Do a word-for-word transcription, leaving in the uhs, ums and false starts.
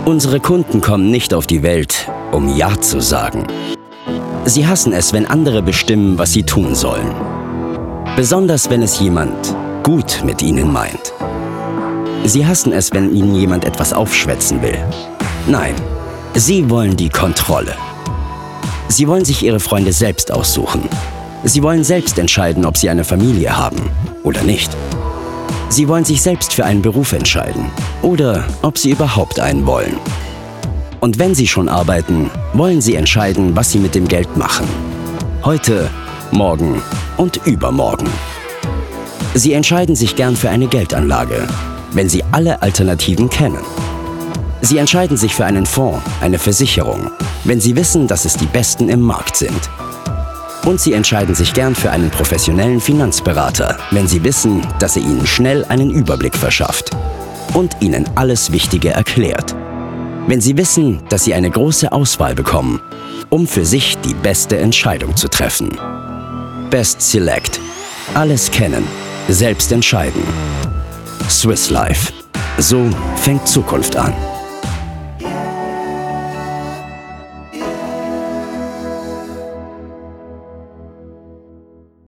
Unsere Kunden kommen nicht auf die Welt, um Ja zu sagen. Sie hassen es, wenn andere bestimmen, was sie tun sollen. Besonders wenn es jemand gut mit ihnen meint. Sie hassen es, wenn ihnen jemand etwas aufschwätzen will. Nein, sie wollen die Kontrolle. Sie wollen sich ihre Freunde selbst aussuchen. Sie wollen selbst entscheiden, ob sie eine Familie haben oder nicht. Sie wollen sich selbst für einen Beruf entscheiden oder ob sie überhaupt einen wollen. Und wenn sie schon arbeiten, wollen sie entscheiden, was sie mit dem Geld machen. Heute, morgen und übermorgen. Sie entscheiden sich gern für eine Geldanlage, wenn sie alle Alternativen kennen. Sie entscheiden sich für einen Fonds, eine Versicherung, wenn sie wissen, dass es die Besten im Markt sind. Und sie entscheiden sich gern für einen professionellen Finanzberater, wenn sie wissen, dass er ihnen schnell einen Überblick verschafft und ihnen alles Wichtige erklärt. Wenn sie wissen, dass sie eine große Auswahl bekommen, um für sich die beste Entscheidung zu treffen. Best Select. Alles kennen, selbst entscheiden. Swiss Life. So fängt Zukunft an.